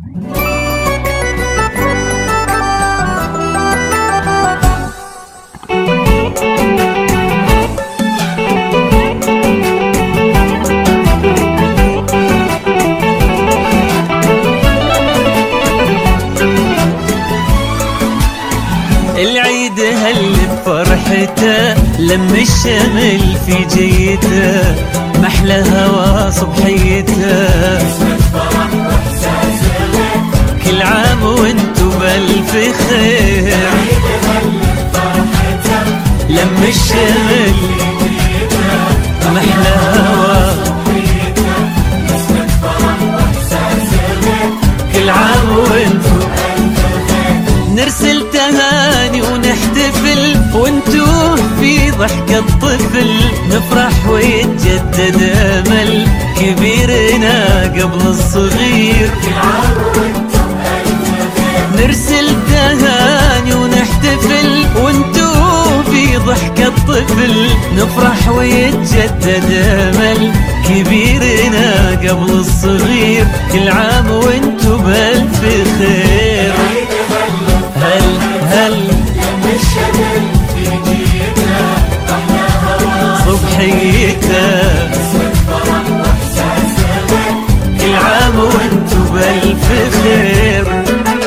العيد هل بفرحته لم الشمل في جيته محلى هوا صبحيته كل عام وانتو بألف خير لم الشمل محلى هوا كل عام وانتو نرسل تهاني ونحتفل وانتو في ضحكة طفل نفرح ويتجدد امل كبيرنا قبل الصغير نرسل تهاني ونحتفل وانتو في ضحكة طفل نفرح ويتجدد امل كبيرنا قبل الصغير كل عام وانتو بألف خير هل هل لم الشمل في جيته أحلى هوا صبحيته فرح وإحساس كل عام وانتو بألف خير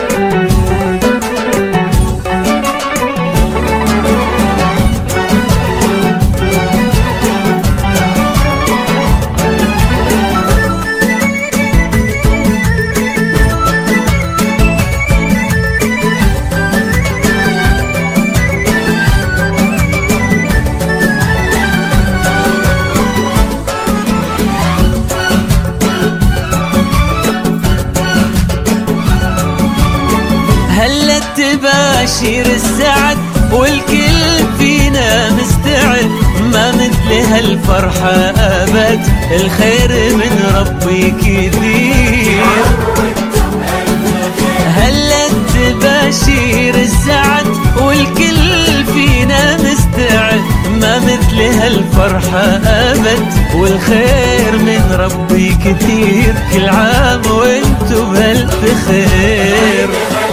هلا تباشير السعد والكل فينا مستعد ما مثل هالفرحة أبد الخير من ربي كثير هلا تباشير السعد والكل فينا مستعد ما مثل هالفرحة أبد والخير من ربي كثير كل عام وانتو بألف خير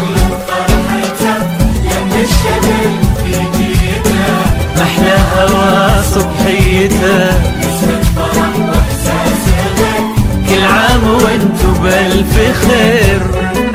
محلى هوا صبحيته كل عام وانتو بألف خير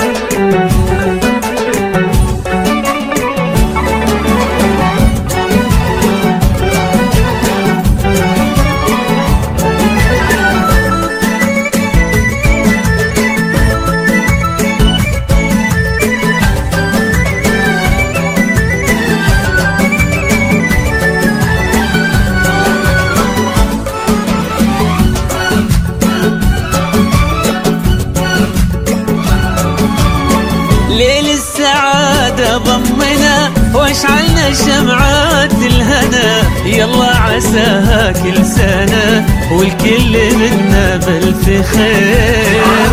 ليل السعادة ضمنا واشعلنا شمعات الهنا يلا عساها كل سنة والكل منا بألف خير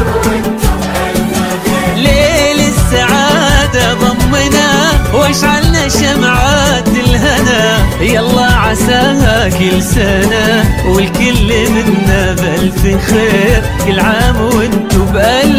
ليل السعادة ضمنا واشعلنا شمعات الهنا يلا عساها كل سنة والكل منا بألف خير كل عام وانتو بألف